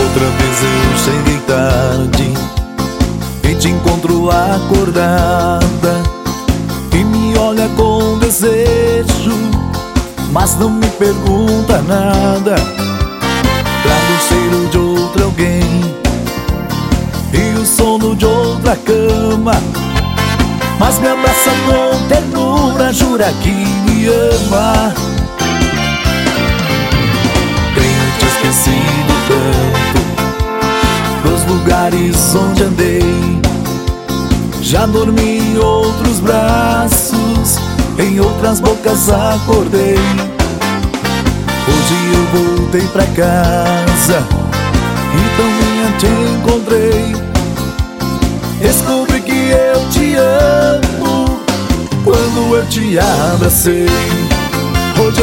Outra vez eu cheguei tarde e te encontro acordada e me olha com desejo, mas não me pergunta nada. Trago o cheiro de outro alguém e o sono de outra cama, mas me abraça com ternura, jura que me ama. Tenho te esquecido tanto dos lugares onde andei. Já dormi em outros braços, em outras bocas acordei. Hoje eu voltei pra casa e tão minha te encontrei. Descobri que eu te amo quando eu te abracei. Hoje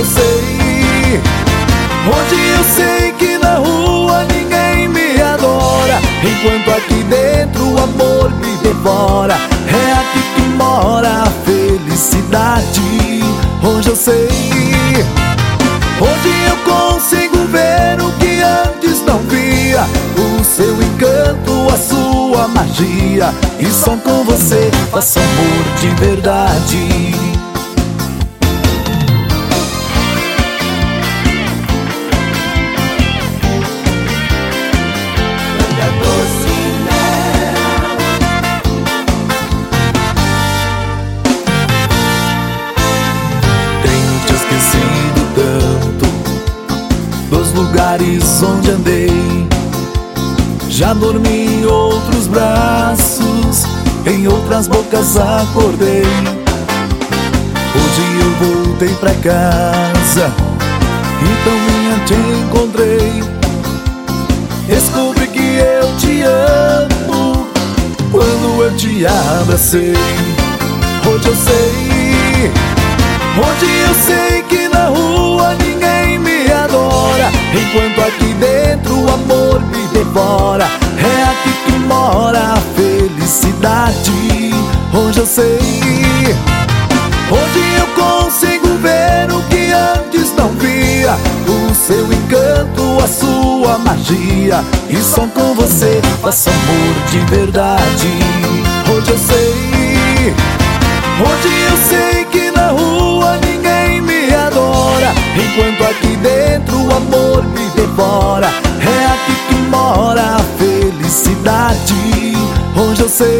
eu sei que na rua ninguém me adora, enquanto aqui dentro o amor me devora. É aqui que mora a felicidade. Hoje eu sei, hoje eu consigo ver o que antes não via, o seu encanto, a sua magia. E só com você faço amor de verdade. Esquecido tanto dos lugares onde andei. Já dormi em outros braços, em outras bocas acordei. Hoje eu voltei pra casa e tão minha te encontrei. Descobri que eu te amo quando eu te abracei. Hoje eu sei que na rua ninguém me adora, enquanto aqui dentro o amor me devora. É aqui que mora a felicidade. Hoje eu sei, hoje eu consigo ver o que antes não via, o seu encanto, a sua magia. E só com você faço amor de verdade. Hoje eu sei que na rua ninguém me adora, enquanto aqui dentro o amor me devora. É aqui que mora a felicidade. Hoje eu sei,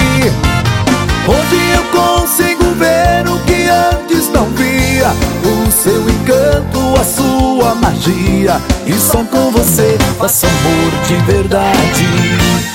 hoje eu consigo ver o que antes não via, o seu encanto, a sua magia. E só com você faço amor de verdade.